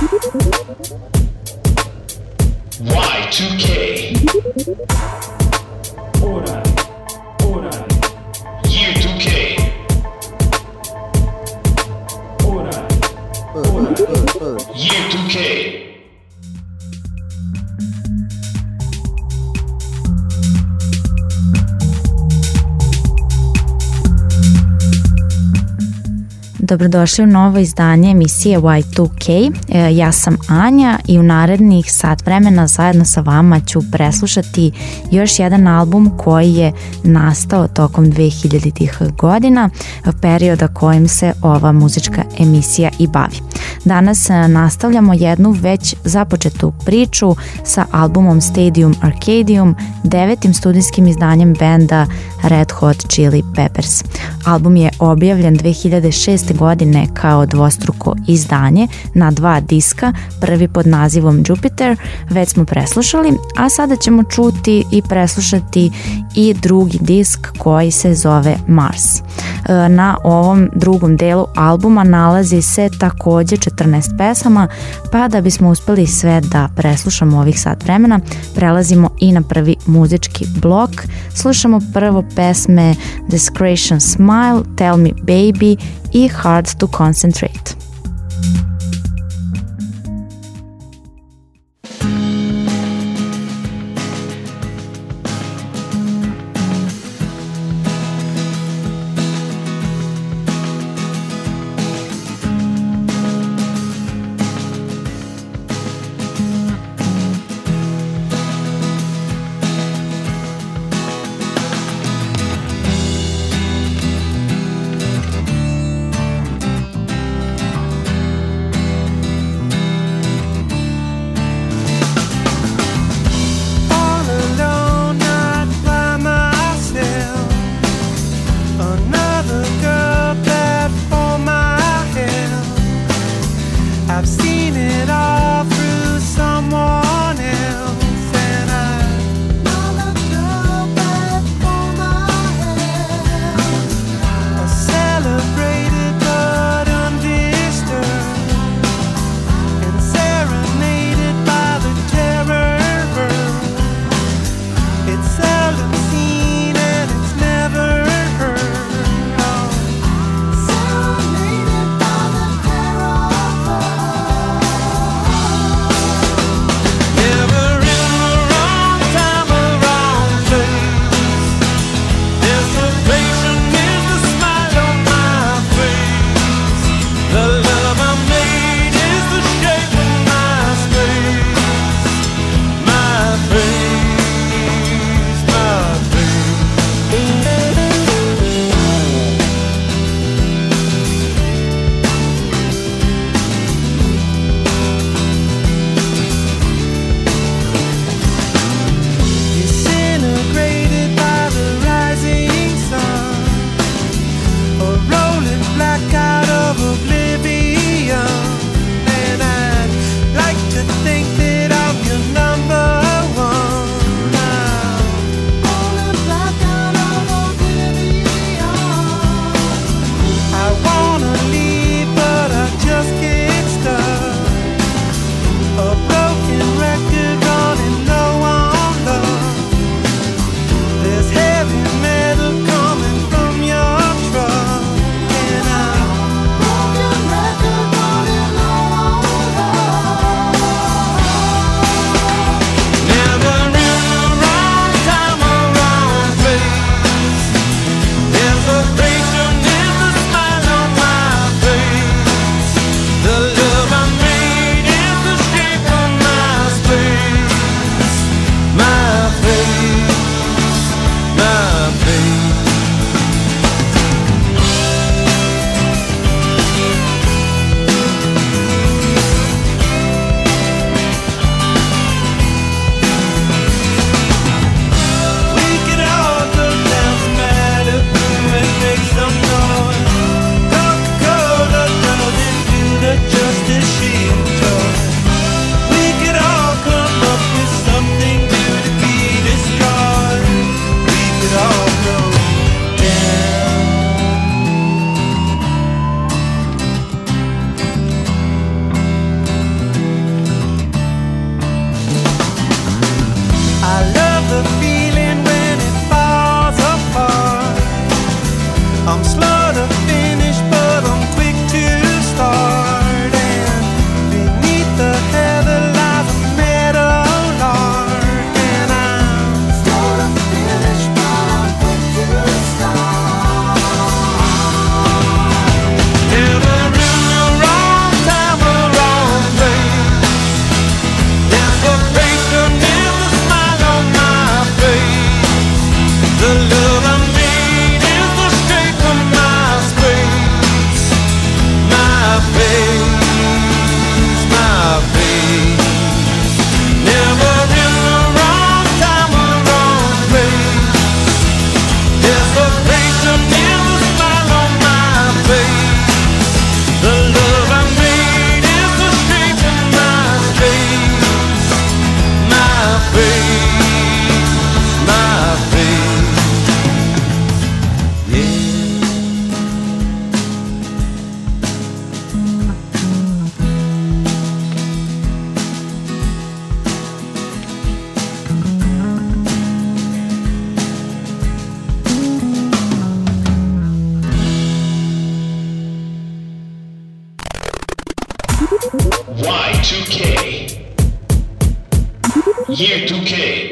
Y2K. Ora. Year 2K. Ora. Year 2K. Dobrodošli u novo izdanje emisije Y2K. Ja sam Anja i u narednih sat vremena zajedno sa vama ću preslušati još jedan album koji je nastao tokom 2000-ih godina, perioda kojim se ova muzička emisija i bavi. Danas nastavljamo jednu već započetu priču sa albumom Stadium Arcadium, 9. studijskim izdanjem benda Red Hot Chili Peppers. Album je objavljen 2006. godine kao dvostruko izdanje na 2 diska, prvi pod nazivom Jupiter, već smo preslušali, a sada ćemo čuti i preslušati i drugi disk koji se zove Mars. Na ovom drugom delu albuma nalazi se takođe 14 pesama, pa da bismo uspeli sve da preslušamo ovih sat vremena, prelazimo i na prvi muzički blok. Slušamo prvo pesme Discretion Smile, Tell Me Baby i Hard to Concentrate. Y2K. Year 2K.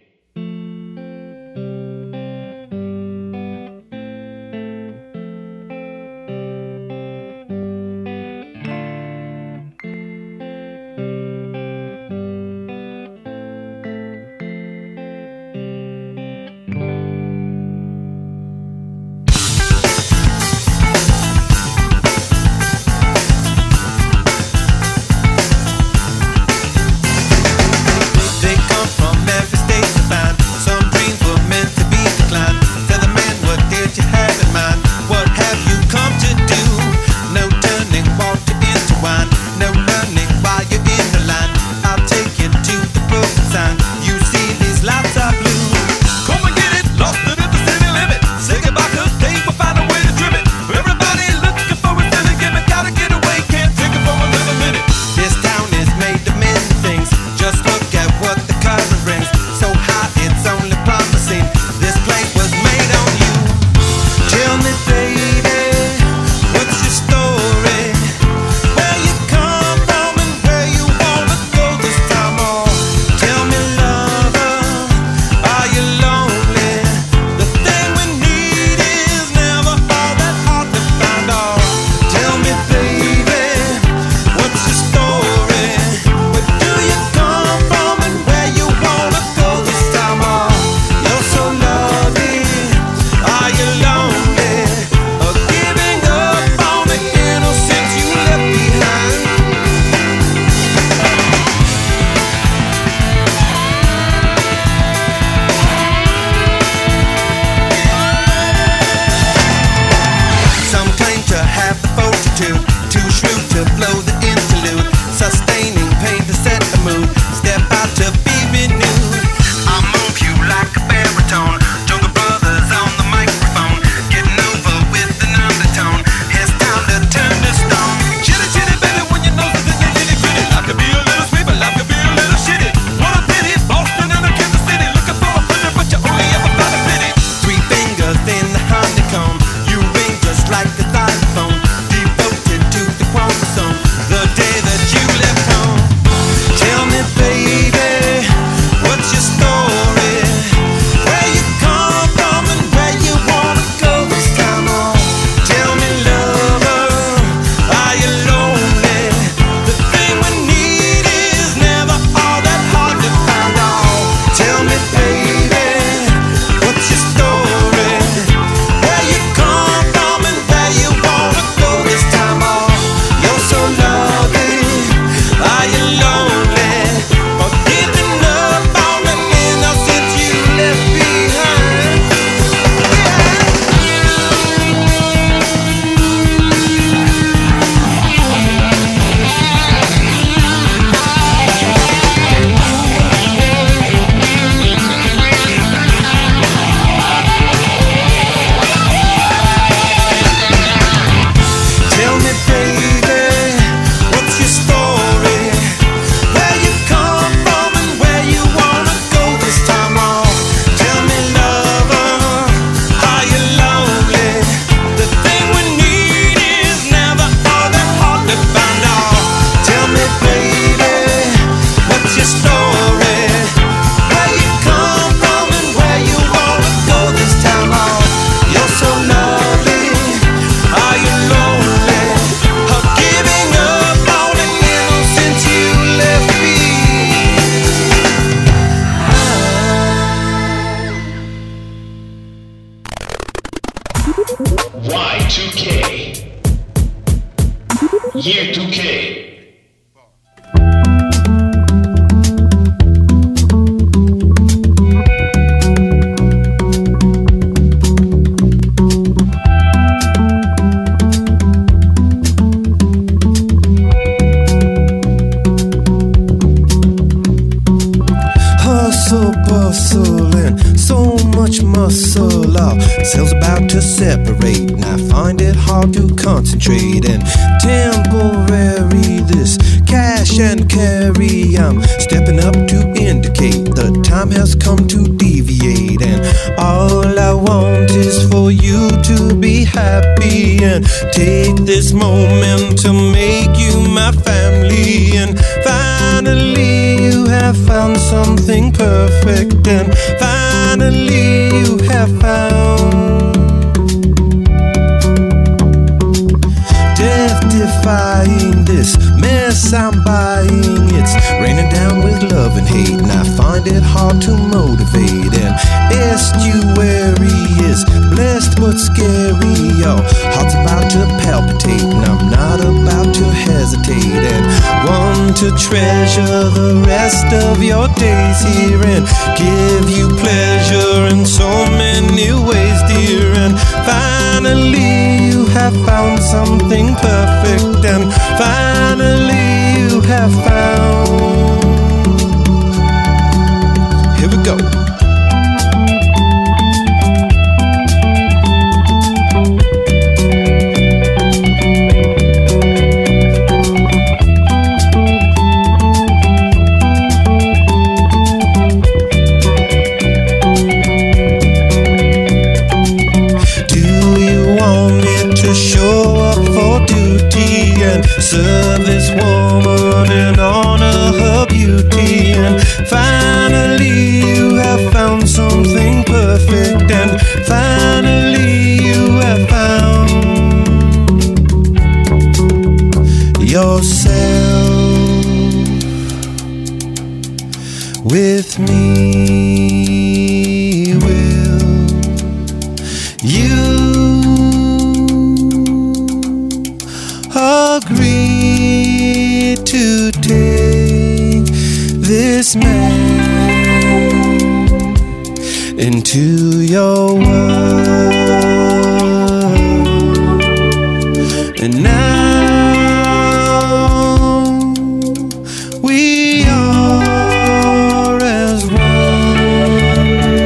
Y2K. Year 2K. Bustling, so much muscle up. Cells about to separate, and I find it hard to concentrate. And temporary, this cash and carry, I'm stepping up to indicate the time has come to deviate. And all I want is for you to be happy, and take this moment to make you my family. And finally you have found something perfect. And finally you have found death-defying this mess I'm buying. It's raining down with love and hate, and I find it hard to motivate. And estuary is blessed but scary. Your heart's about to palpitate, and I'm not about to hesitate. And want to treasure the rest of your days here and give you pleasure in so many ways, dear. And finally you have found something perfect, and finally you have found. Here we go. Show up for duty and serve this woman and honor her beauty. And finally you have found something perfect, and finally you have found yourself with me. Will you agree to take this man into your world? And now we are as one.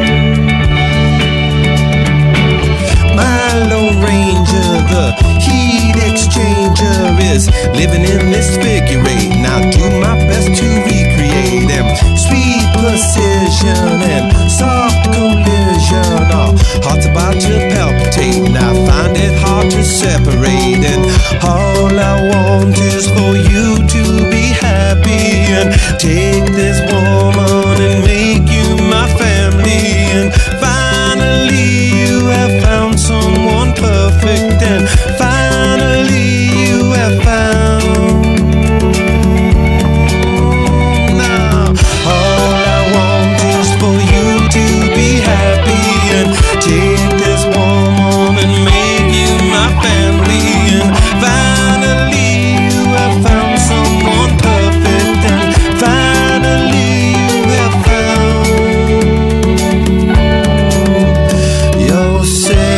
My Lone Ranger, the heat exchanger, is living in this figure eight. Now do my best to recreate them. Sweet precision and soft collision. Our hearts about to palpitate, and I find it hard to separate. And all I want is for you to be happy and take this woman and make you my family. And finally you have found someone perfect, and finally you have found. Now all I want is for you to be happy and take this woman and make you my family. And finally you have found someone perfect, and finally you have found yourself.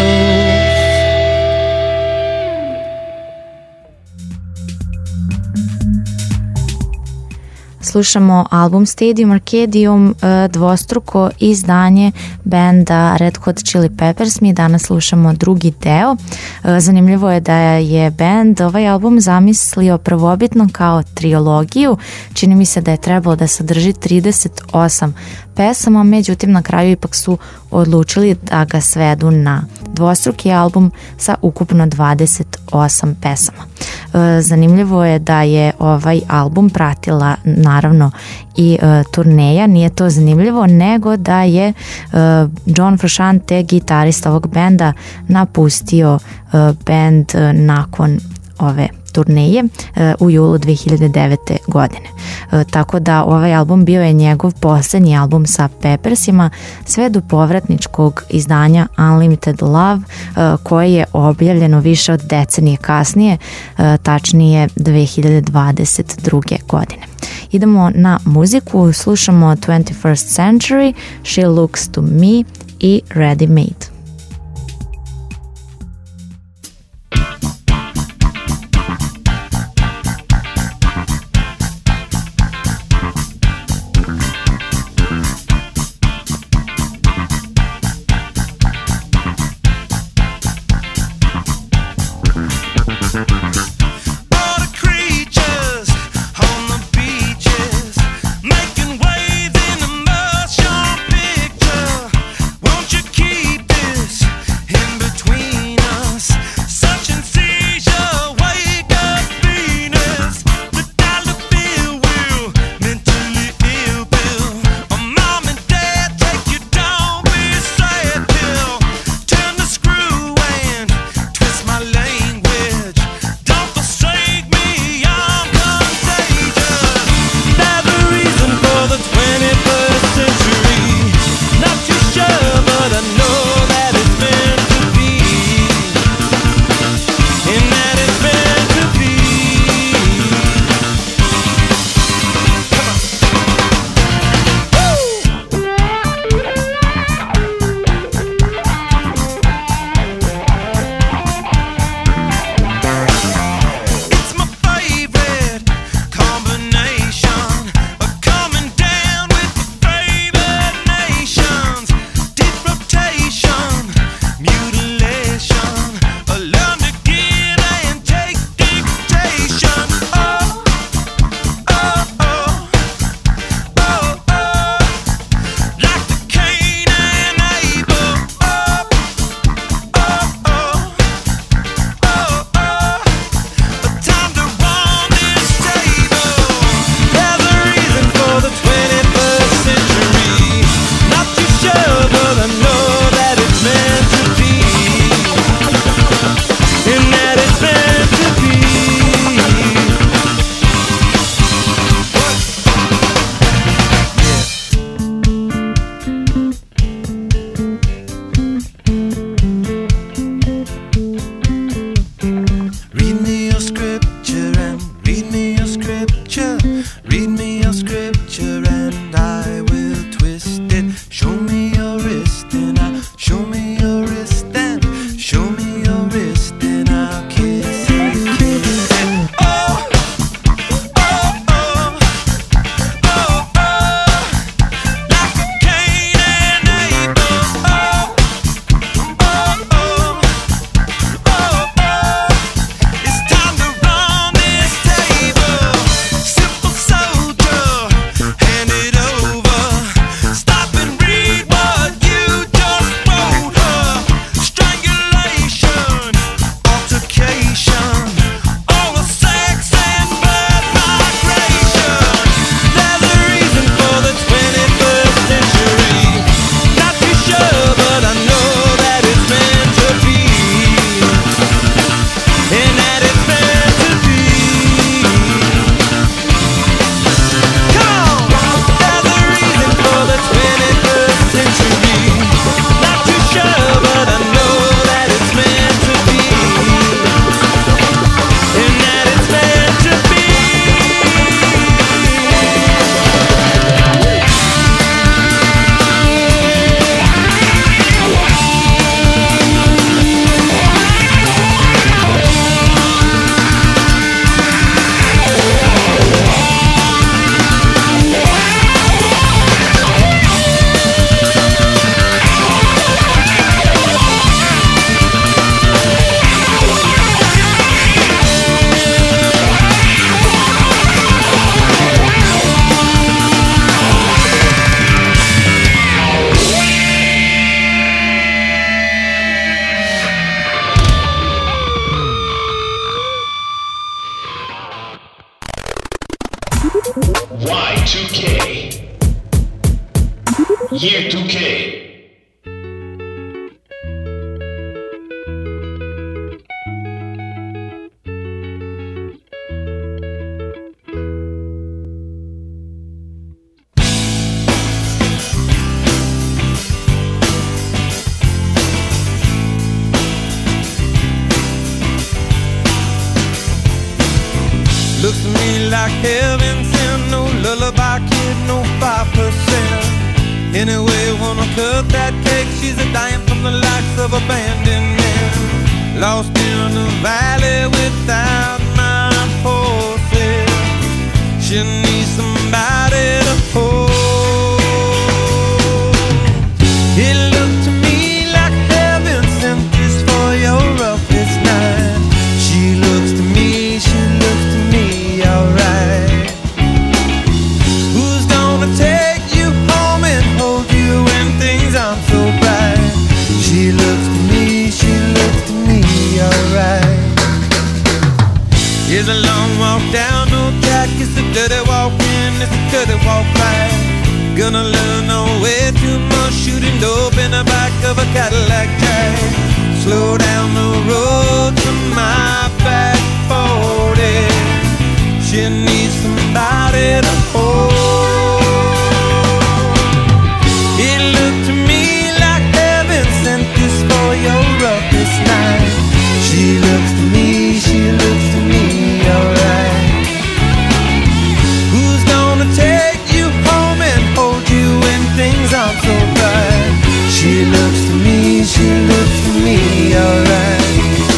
Slušamo album Stadium Arcadium, dvostruko izdanje benda Red Hot Chili Peppers. Mi danas slušamo drugi deo. Zanimljivo je da je bend ovaj album zamislio prvobitno kao trilogiju. Čini mi se da je trebalo da sadrži 38 pesama, međutim na kraju ipak su odlučili da ga svedu na dvostruki album sa ukupno 28 pesama. Zanimljivo je da je ovaj album pratila naravno i turneja. Nije to zanimljivo, nego da je John Frusciante, gitarista ovog benda, napustio bend nakon ove turneje u julu 2009. godine. Tako da ovaj album bio je njegov posljednji album sa Peppersima sve do povratničkog izdanja Unlimited Love, koje je objavljeno više od decenije kasnije, tačnije 2022. godine. Idemo na muziku, slušamo 21st Century, She Looks to Me i Ready Made. Making waves in a motion picture. Won't you keep this Y2K. Year 2K. Looks to me like heaven sent, no lullaby kid, no 5%. Anyway, wanna cut that cake, she's a dying from the likes of abandonment. Lost in the valley without my horses, she needs somebody to hold. It looked to me like heaven sent this for your roughest night. She looks to me, she looks to me alright. Who's gonna take you home and hold you when things aren't so bright? She looks to me, she looks to me alright. It's a long walk down, no track, it's a dirty walk in, it's a dirty walk back. Gonna learn no way too much, shooting dope in the back of a Cadillac track. Slow down the road to my back 40. She needs somebody to hold. It looked to me like heaven sent this for your roughest night. She looks to me, she looks to me alright. Who's gonna take you home and hold you when things aren't so bright? She looks to me, she looks to me alright.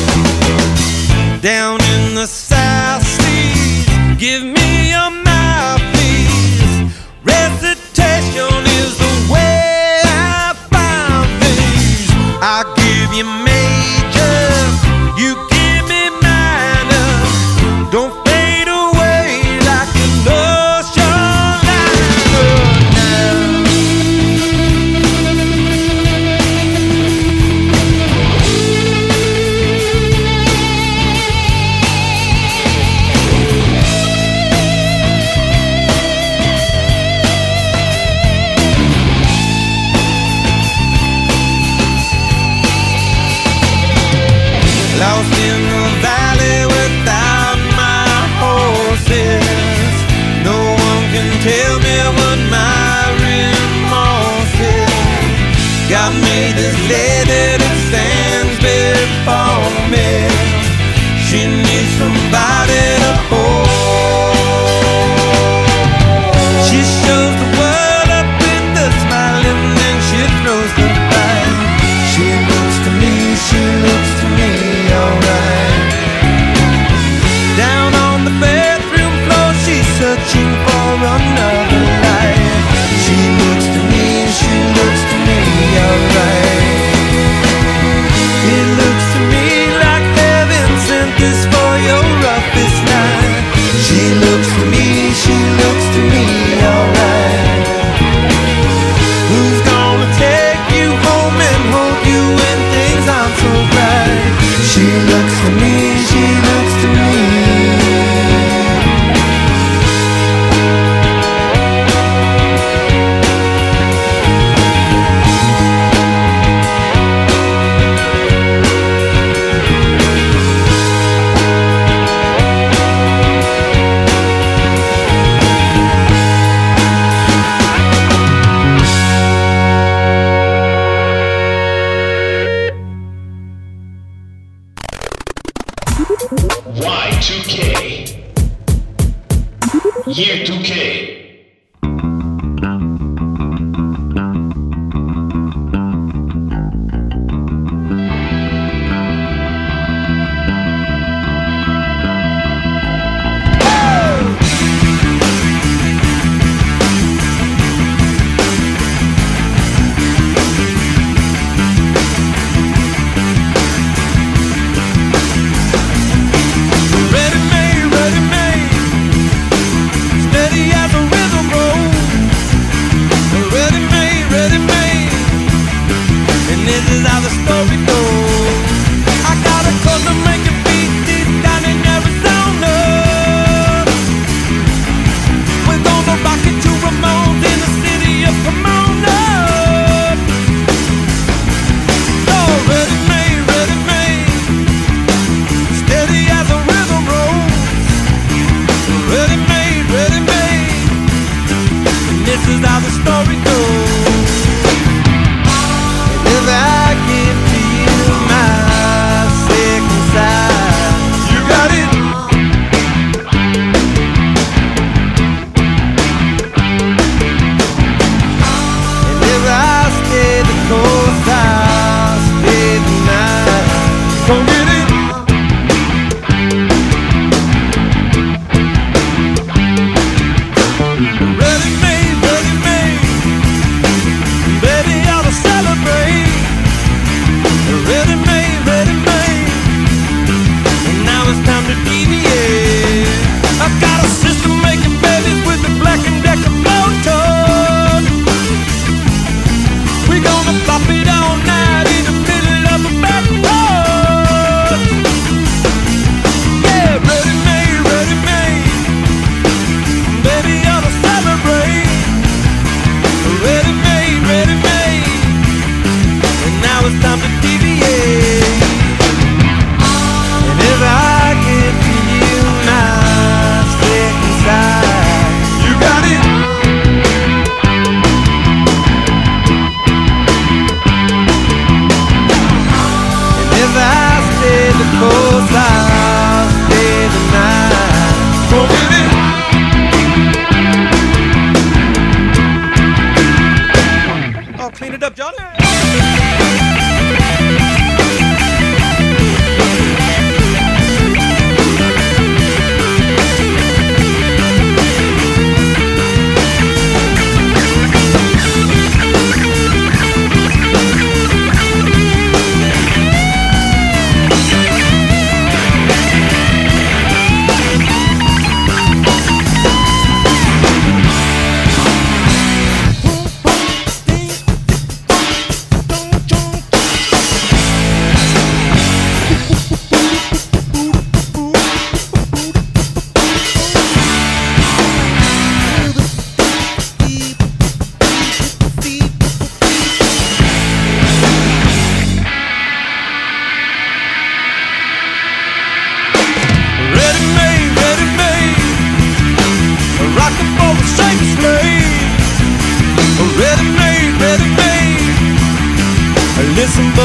Down in the South Seas, give me your mouthpiece. Recitation is the way I found things. I give you major, you give me minor. Don't fade away like an ocean liner now. Lost in the valley without my horses. No one can tell me what my remorse is. Got me this lady that stands before me. She needs somebody to hold. She shows the world up with a smile and then she throws the bite. She looks to me, she looks to me alright. Down on the bedroom floor, she's searching for another life. She looks to me, she looks to me alright. It looks to me like heaven sent this for your roughest night. She looks to me, she looks to me alright. Who's gonna take you home and hold you when things aren't so bright? She looks to me, she looks to me. Y2K. Year 2K. Ready made, steady as a river.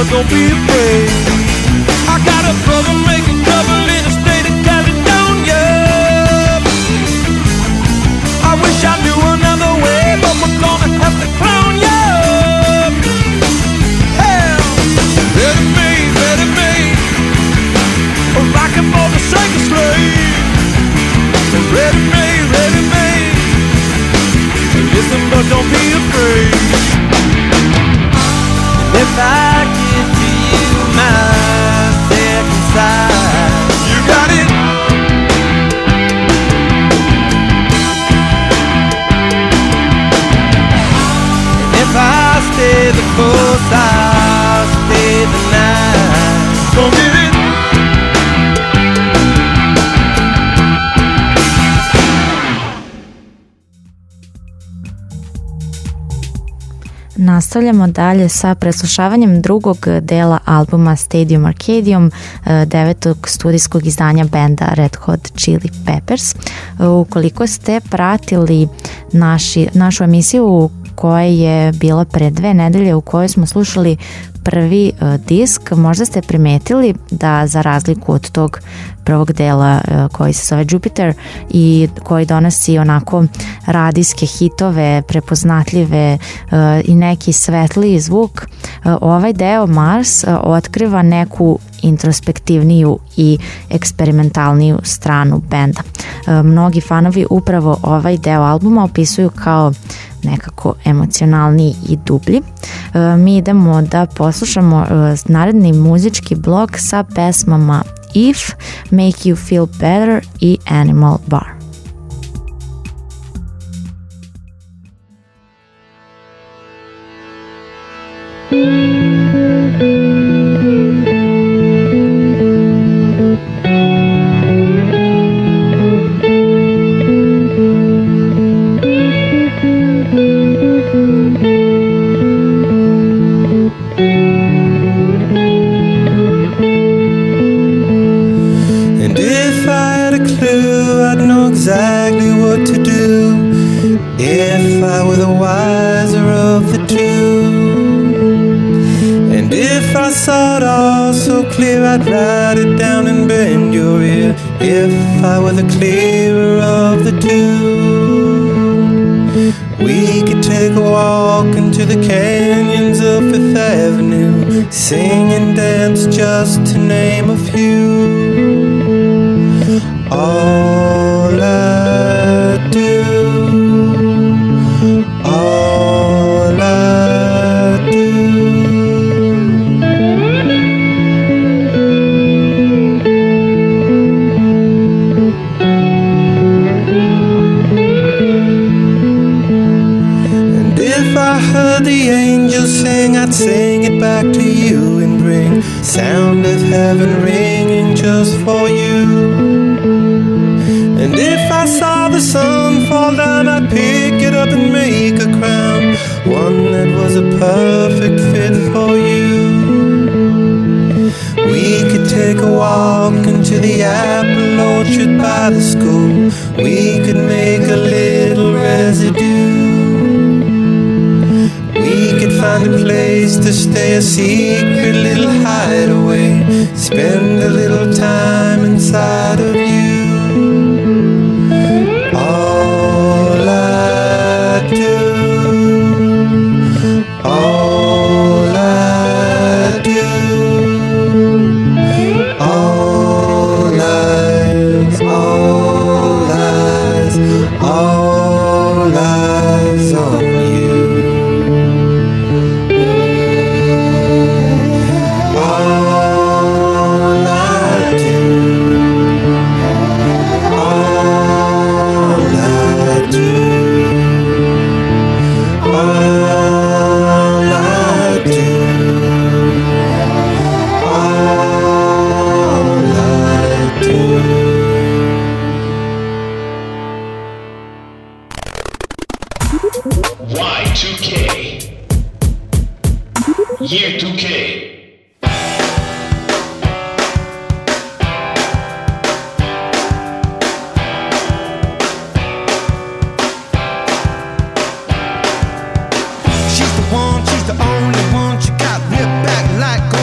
but don't be afraid. I got a brother making trouble in the state of Caledonia. I wish I knew another way, but we're gonna have to clown you. Hell, ready made, rockin' for the circus slave. Ready made, listen but don't be afraid. And if I give to you my second side, you got it. And if I stay the course, I'll stay the night. Don't get it. Nastavljamo dalje sa preslušavanjem drugog dela albuma Stadium Arcadium, devetog studijskog izdanja benda Red Hot Chili Peppers. Ukoliko ste pratili našu emisiju koja je bila pre 2 nedelje u kojoj smo slušali prvi disk, možda ste primetili da za razliku od tog prvog dela koji se zove Jupiter i koji donosi onako radijske hitove, prepoznatljive i neki svetliji zvuk, ovaj deo Mars otkriva neku introspektivniju i eksperimentalniju stranu benda. Mnogi fanovi upravo ovaj deo albuma opisuju kao nekako emocionalniji i dublji. Mi idemo da poslušamo naredni muzički blok sa pesmama If, Make You Feel Better i Animal Bar. Exactly what to do if I were the wiser of the two. And if I saw it all so clear, I'd write it down and bend your ear. If I were the clearer of the two, we could take a walk into the canyons of Fifth Avenue, sing and dance just to name a few. All I do, all I do. And if I heard the angels sing, I'd sing it back to you and bring sound of heaven ringing just for you. And if I saw the sun fall down, I'd pick it up and make a crown, one that was a perfect fit for you. We could take a walk into the apple orchard by the school. We could make a little residue. We could find a place to stay, a secret little hideaway, spend a little time inside of you. All I do, all I do, all eyes, all eyes, all eyes on you. All I do, all I do, all I do, all I do. Y2K. Year 2K. She's the one, she's the only one. She got ripped back like gold.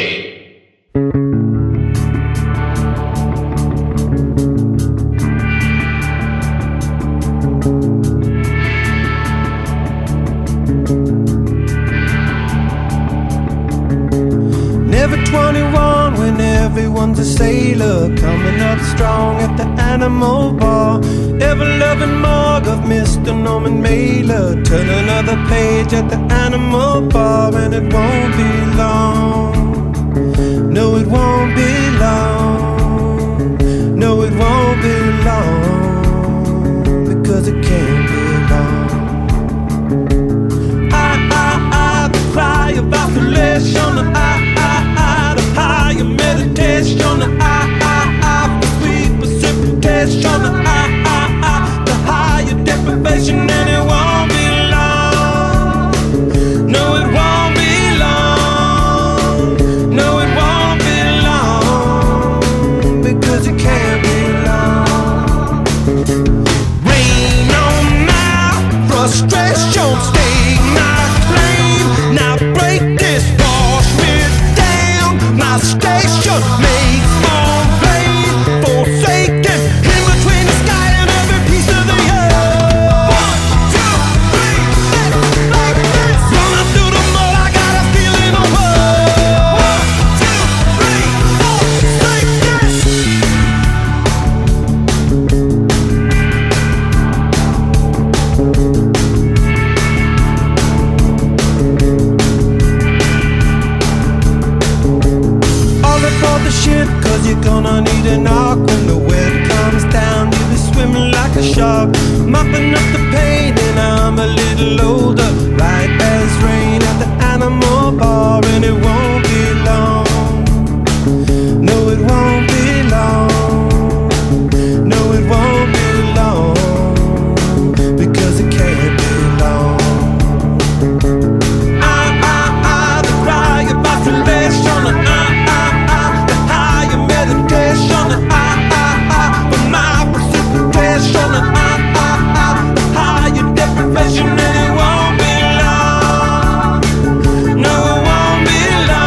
Never 21 when everyone's a sailor, coming up strong at the Animal Bar. Ever-loving morgue of Mr. Norman Mailer, turn another page at the Animal Bar, and it won't be long. No, it won't be long. No, it won't be long, because it can't be long. The cry of isolation, the higher meditation, the for sweet precipitation, the higher deprivation, and it won't be long. No, it won't be long. No, it won't be long, because it can't be long. Rain on my frustration, stake my claim. Now break this, wash me down. My station makes more rain, forsaken, in between the sky and every piece of the earth. 1, 2, 3, like this. Running through the mud, I got a feeling of world. 1, 2, 3, 4, like this. All aboard the ship, cause you're gonna need an arc. When the wet comes down, you'll be swimming like a shark, mopping up the pain, and I'm a little older, right as rain at the Animal Bar, and it won't be long. No, it won't be long. No, it won't be long, because it can't be long. The cry of isolation, the higher meditation, for my precipitation, the higher deprivation, and it won't be long. No, it won't be long.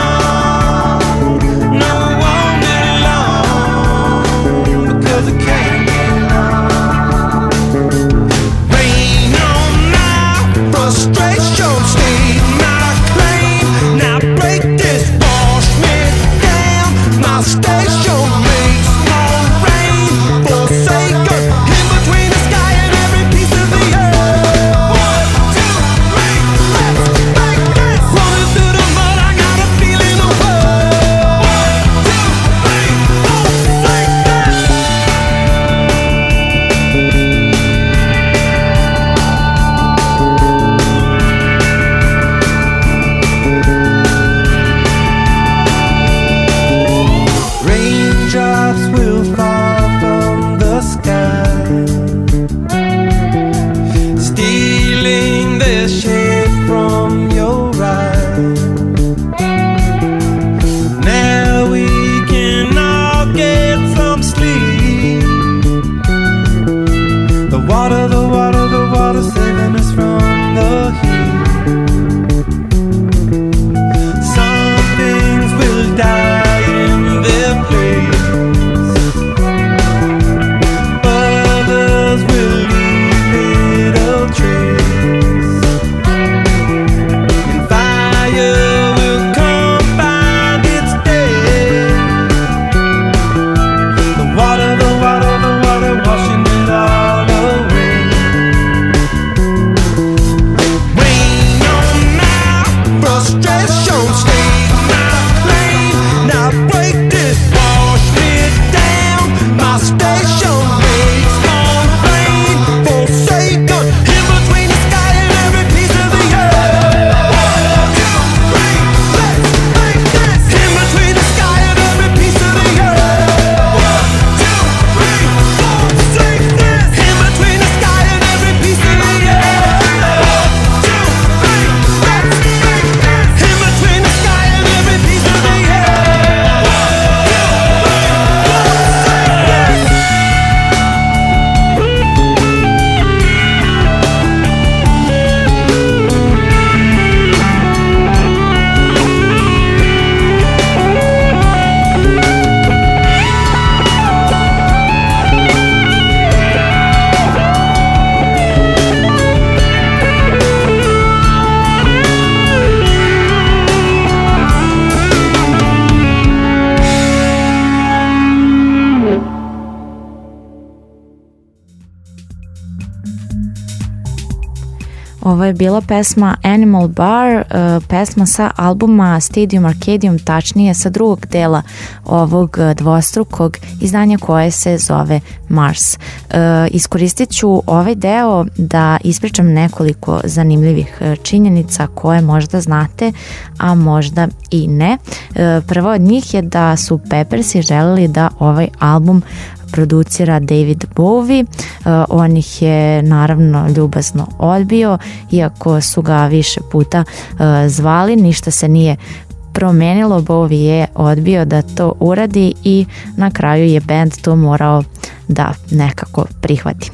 ovo je bila pesma Animal Bar, pesma sa albuma Stadium Arcadium, tačnije sa drugog dela ovog dvostrukog izdanja koje se zove Mars. Iskoristit ću ovaj deo da ispričam nekoliko zanimljivih činjenica koje možda znate, a možda i ne. Prva od njih je da su Peppersi želeli da ovaj album producira David Bowie. On ih je naravno ljubazno odbio, iako su ga više puta zvali, ništa se nije promenilo. Bowie je odbio da to uradi i na kraju je band to morao da nekako prihvati.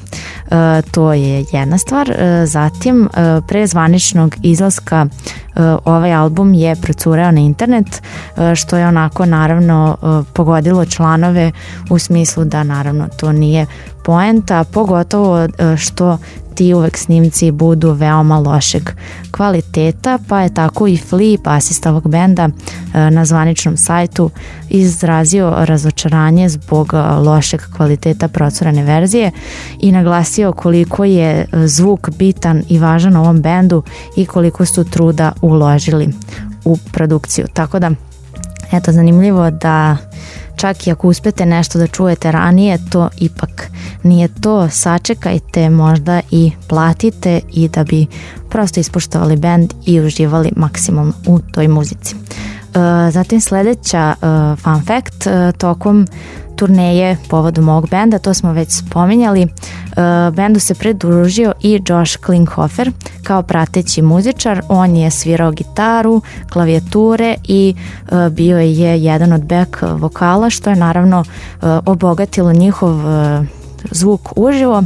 To je jedna stvar. Zatim, pre zvaničnog izlaska ovaj album je procureo na internet, što je onako naravno pogodilo članove u smislu da naravno to nije poenta, pogotovo što ti uvek snimci budu veoma lošeg kvaliteta, pa je tako i Flea, basista ovog benda, na zvaničnom sajtu izrazio razočaranje zbog lošeg kvaliteta procurane verzije i naglasio koliko je zvuk bitan i važan ovom bendu i koliko su truda uložili u produkciju. Tako da, eto, zanimljivo da čak i ako uspete nešto da čujete ranije, to ipak nije to. Sačekajte, možda i platite i da bi prosto ispoštovali bend i uživali maksimalno u toj muzici. Zatim sledeća fun fact, tokom turneje povodom ovog benda, to smo već spominjali, bendu se pridružio i Josh Klinghoffer kao prateći muzičar. On je svirao gitaru, klavijature i bio je jedan od back vokala, što je naravno obogatilo njihov zvuk uživo.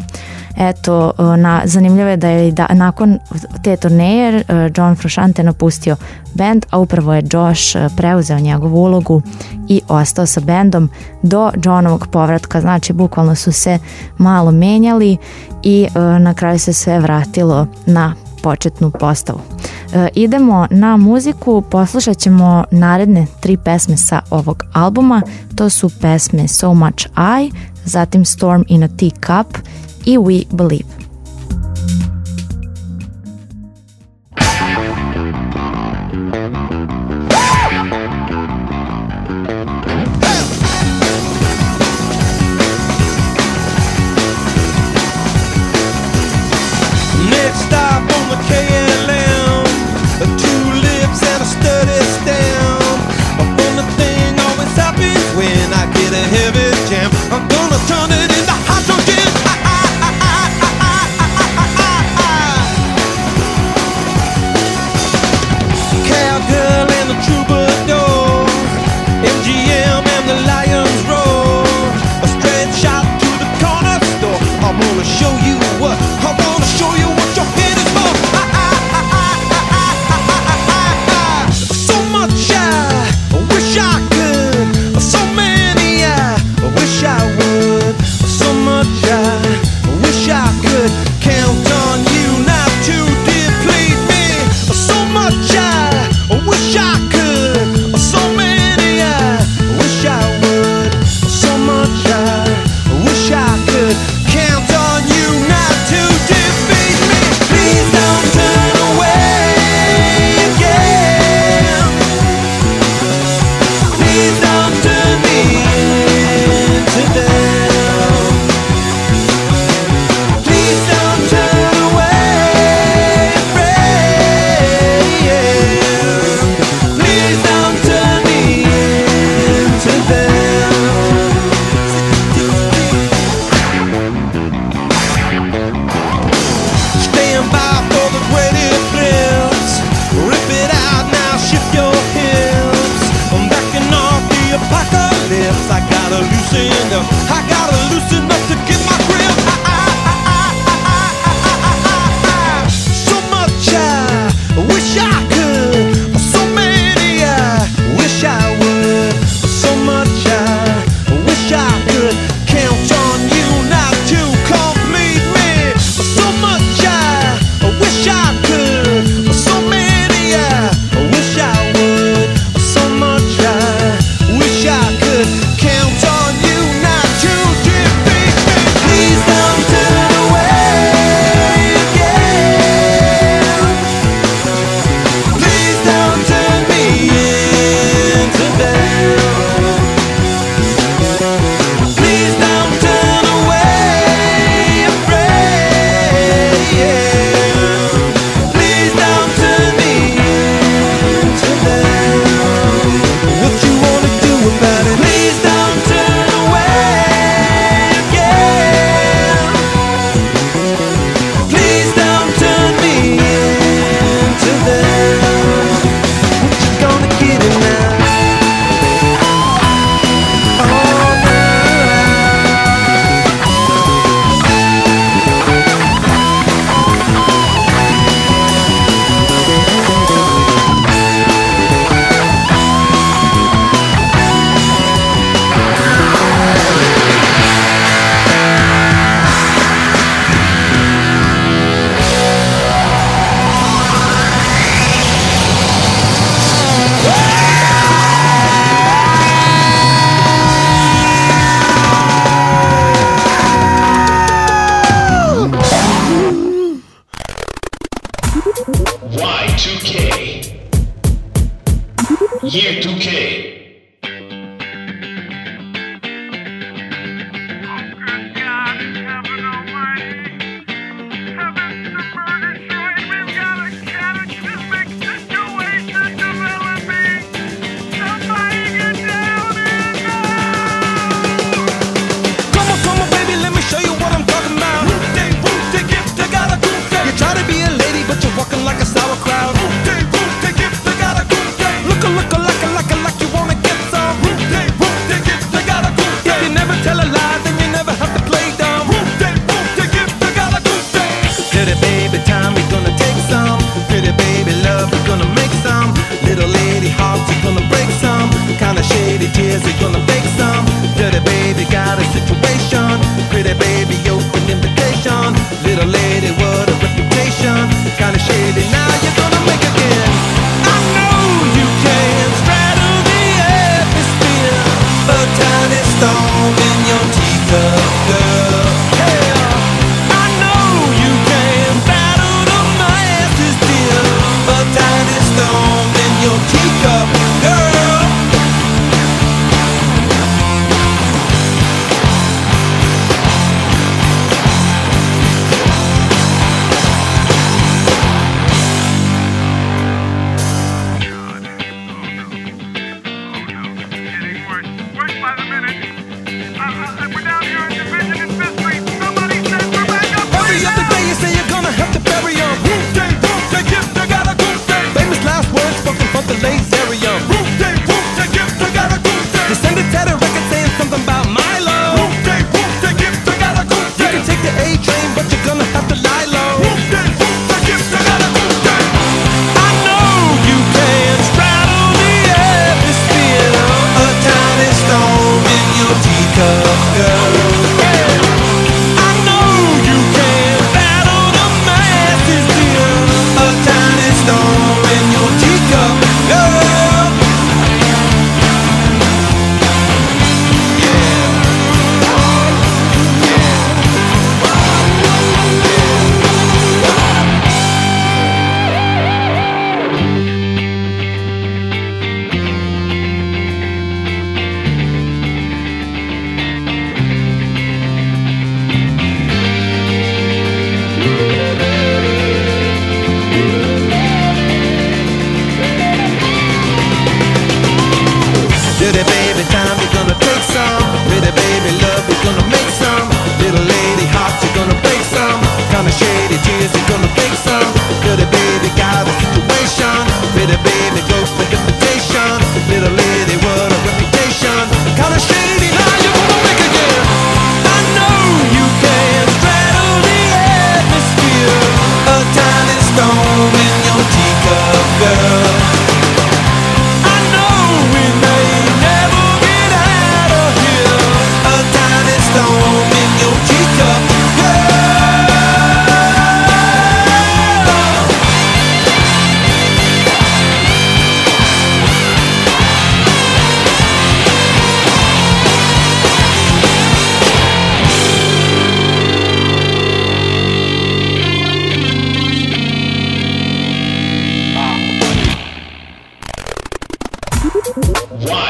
Eto, zanimljivo je da je nakon te turneje John Frusciante napustio band, a upravo je Josh preuzeo njegovu ulogu i ostao sa bendom do Johnovog povratka. Znači, bukvalno su se malo menjali i na kraju se sve vratilo na početnu postavu. Idemo na muziku, poslušat ćemo naredne 3 pesme sa ovog albuma. To su pesme So Much I, zatim Storm in a Teacup i We Believe. Next stop on the KLM, 2 lips and a sturdy stem. A funny thing always happens when I get a heavy jam. I'm gonna turn it into hydrogen. Cowgirl and the troubadour, MGM and the Lions Roar. A straight shot to the corner store. I wanna show you what, I wanna show you what your head is for. So much I wish I could, so many I wish I would, so much I wish I could count on you not to deplete me. So much I wish I could, so many I wish I would, so much I wish I could count on you not to defeat me. Please don't turn away again. Please don't turn me into them. Please don't turn away, friend. Please don't turn me into them. Stand by for the greatest thrills. Rip it out now, shift your hips. I'm backing off the apocalypse. I gotta loosen up, I gotta loosen up to get my grip. So much I wish I could, so many I wish I would, so much I wish I could count on you not to complete me. So much I wish I could, so many I wish I would, so much I wish I could count on you not to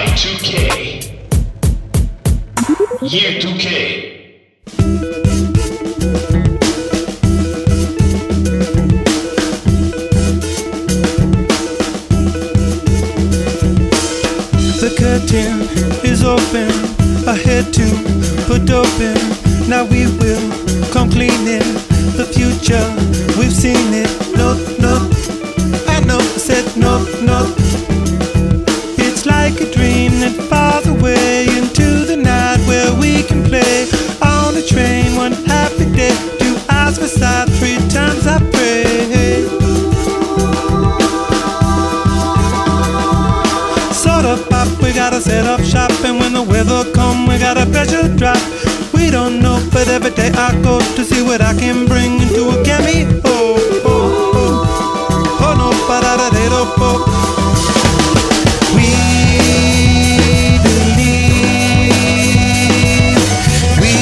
Y2K. Year 2K. The curtain is open, ahead to put open. Now we will come cleaning the future. We've seen it. No, no, I know. I said no, no. It's like a dream that falls away into the night where we can play on a train one happy day. 2 hours beside, 3 times I pray. Sort of pop, we gotta set up shop, and when the weather come, we got a pressure drop. We don't know, but every day I go to see what I can bring into a cameo. Oh, oh, oh, oh no, ba-da-da-da-da-bo. We believe, we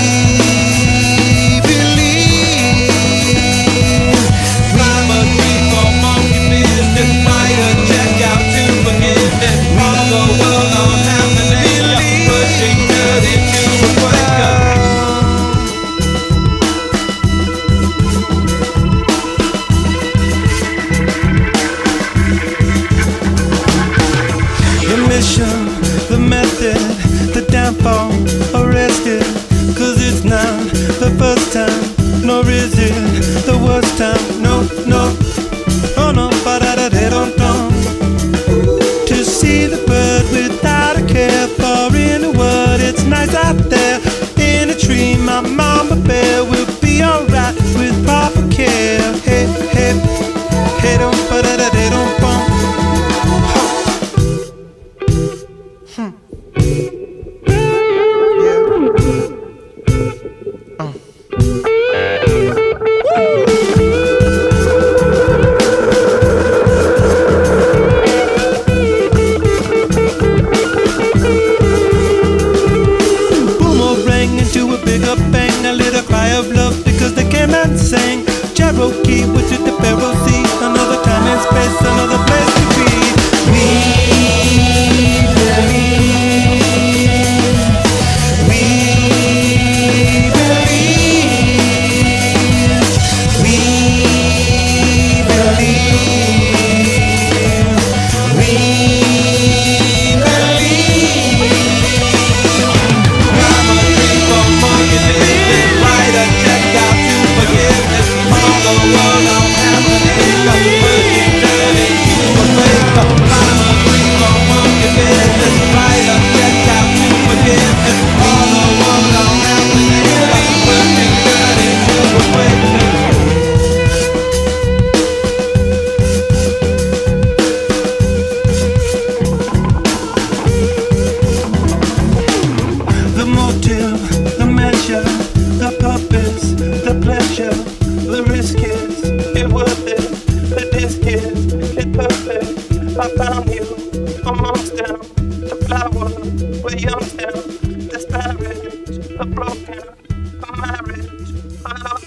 believe. I'm a dream for monkey business, write a check out to forgiveness. All the world on happening, pushing dirty to a breaker. The method, the downfall, arrested. Cause it's not the first time, nor is it the worst time. No, no, oh no, ba-da-da-da-dum-dum. To see the bird without a care for in the world. It's nice out there in a tree. My mama bear will be alright with proper care. Hey, hey, hey, don't ba-da-da-da-dum-bum. Sang Cherokee, which is the Pharaoh Sea. Another time and space, another place to be. We believe, we believe, we believe, we believe. I'm a dream for monkey business, write a check out to forgiveness. All the world I'm happening, pushing dirty to a breaker. I'm a dream for monkey business, write a check out to forgiveness. All the world I'm happening, pushing dirty to a breaker. The motive, the measure, the purpose, the pleasure, the risk is it worth it, the disc is it perfect. I found you amongst them, the flower with young stem, disparage, a broken, a marriage, a love.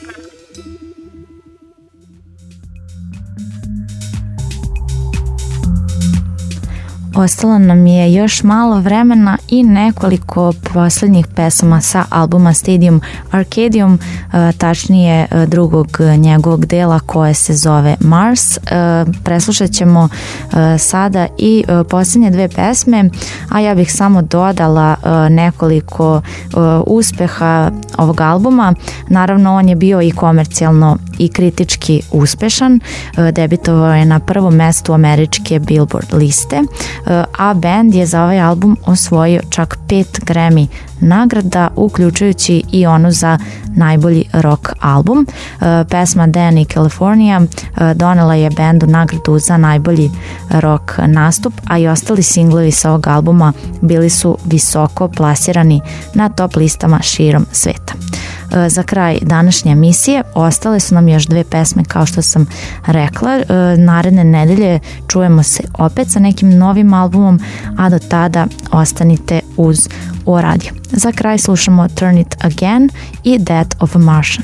Ostalo nam je još malo vremena i nekoliko posljednjih pesama sa albuma Stadium Arcadium, tačnije drugog njegovog dela koje se zove Mars. Preslušat ćemo sada i posljednje 2 pesme, a ja bih samo dodala nekoliko uspeha ovog albuma. Naravno, on je bio i komercijalno i kritički uspešan. Debitovao je na prvom mestu američke Billboard liste, a band je za ovaj album osvojio čak 5 Grammy nagrada, uključujući i onu za najbolji rock album. Pesma Danny California donela je bendu nagradu za najbolji rock nastup, a i ostali singlovi sa ovog albuma bili su visoko plasirani na top listama širom sveta. Za kraj današnje emisije ostale su nam još 2 pesme, kao što sam rekla. Naredne nedelje čujemo se opet sa nekim novim albumom, a do tada ostanite uz O Radio. Za kraj slušamo Turn It Again i Death of a Martian.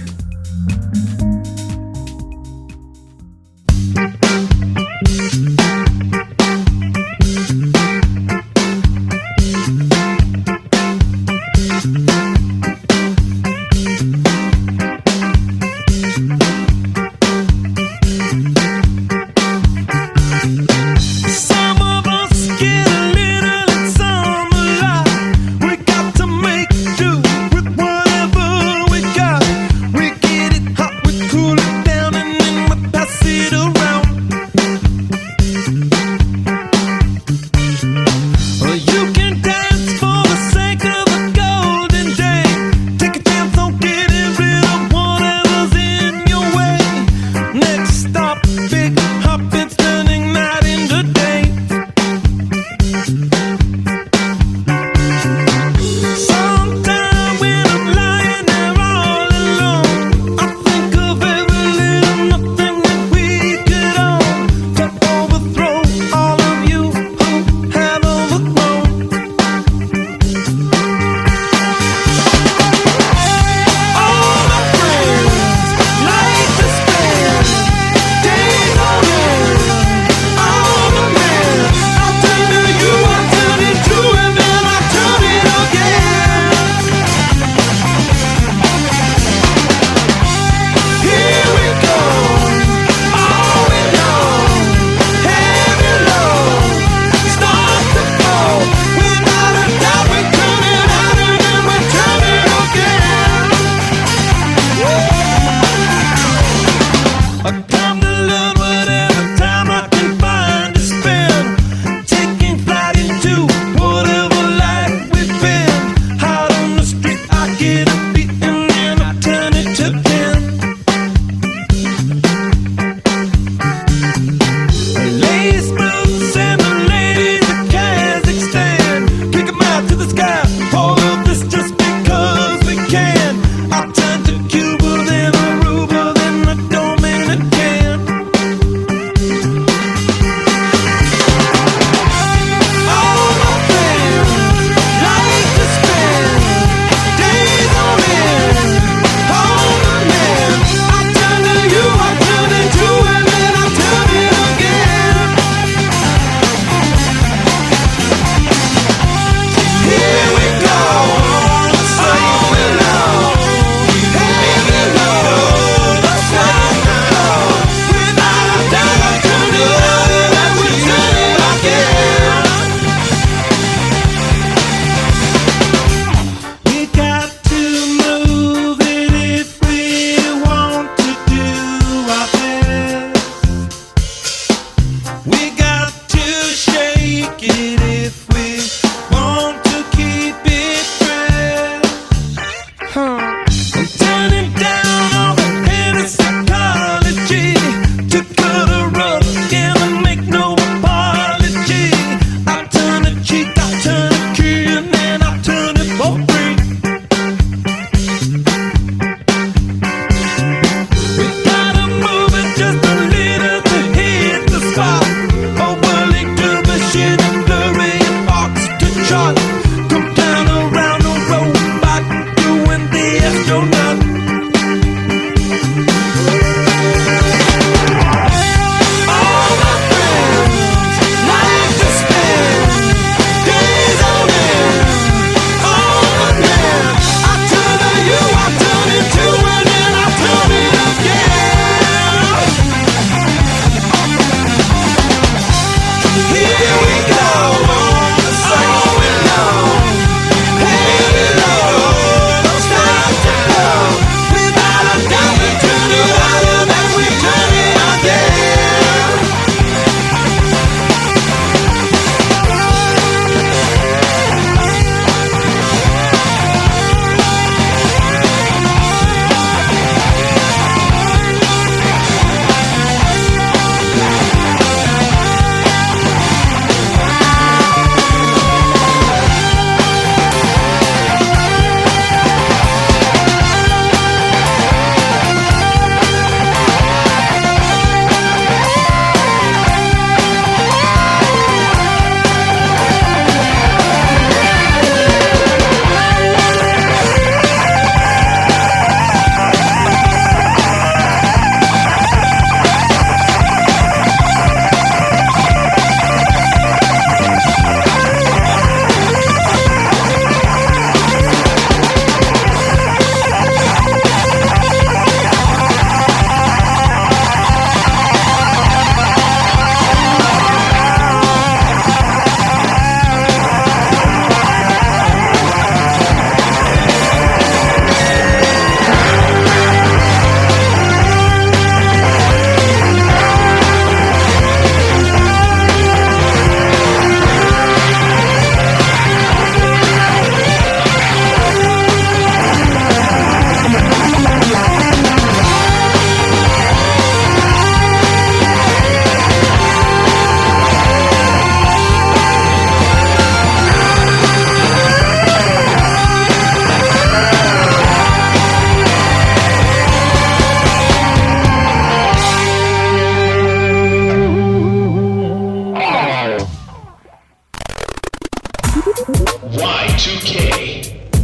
Y2K.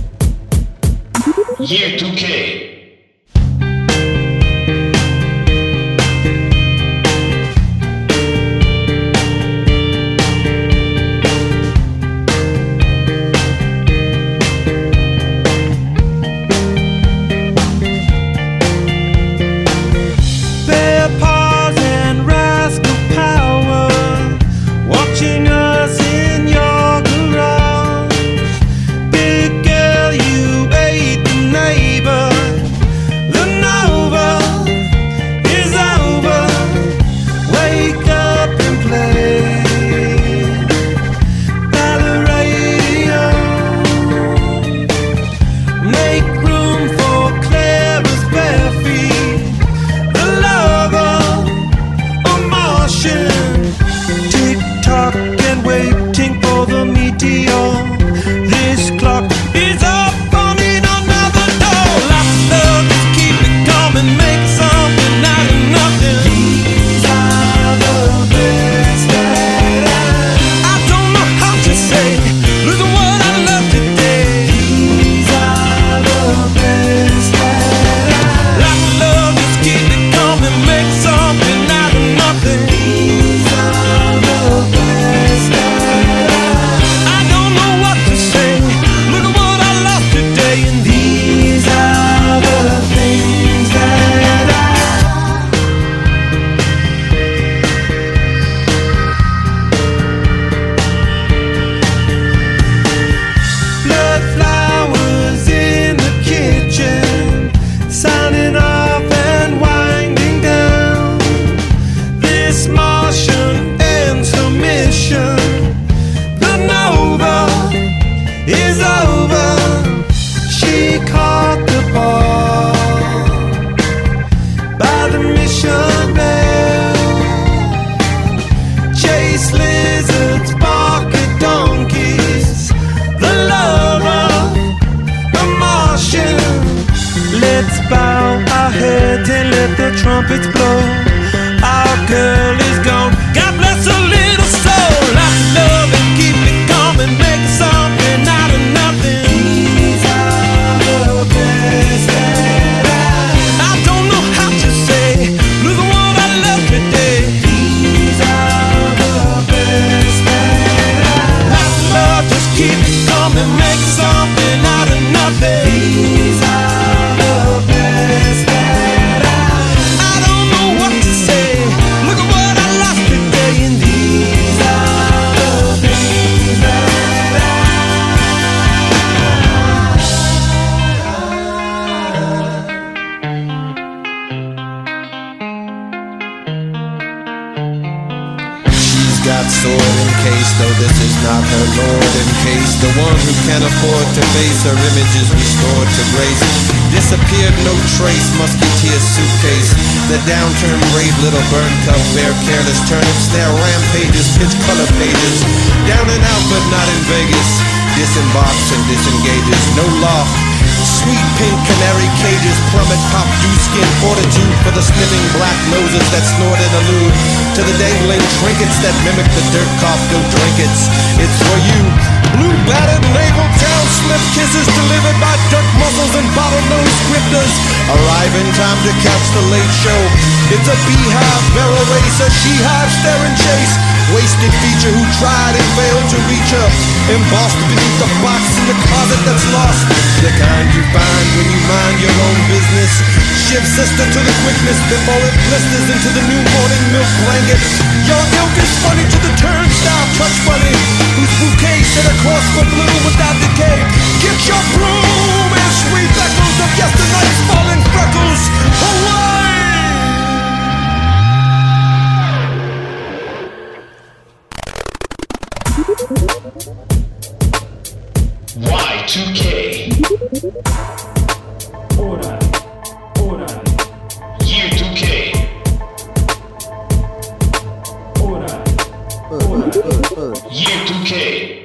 Year 2K. Trumpets blow, our girl is gone. God bless her little soul. Lots of love and keep it coming, make something out of nothing. These are the best that I don't know how to say. Look at what I love today. These are the best that lots of love, just keep it coming, make something out of nothing. These are the best that got sword encased, though this is not her lord in case the one who can afford to face her image is restored to grace. Disappeared, no trace, musketeer's suitcase. The downturned brave little burn cup, bare careless turnips, their rampages, pitch color pages. Down and out, but not in Vegas. Disembarks and disengages, no loft. Sweet pink canary cages, plummet pop, dew skin fortitude for the sniffing black noses that snort and allude to the dangling trinkets that mimic the dirt cough, go trinkets. It's for you. Blue battered naval town slip kisses delivered by dirt muscles and bottlenose scripters. Arrive in time to catch the late show. It's a beehive barrel race, a she-hive stare and chase. Wasted feature who tried and failed to reach her, embossed beneath the box in the closet that's lost. The kind you find when you mind your own business. Shiv sister to the quickness before it blisters into the new morning milk blanket. Your ilk is funny to the turnstile touch bunny, whose bouquet set across for blue without decay. Get your broom and sweep echoes of yesternight's fallen freckles away. Y2K. Order. Year 2K. Order. Year 2K.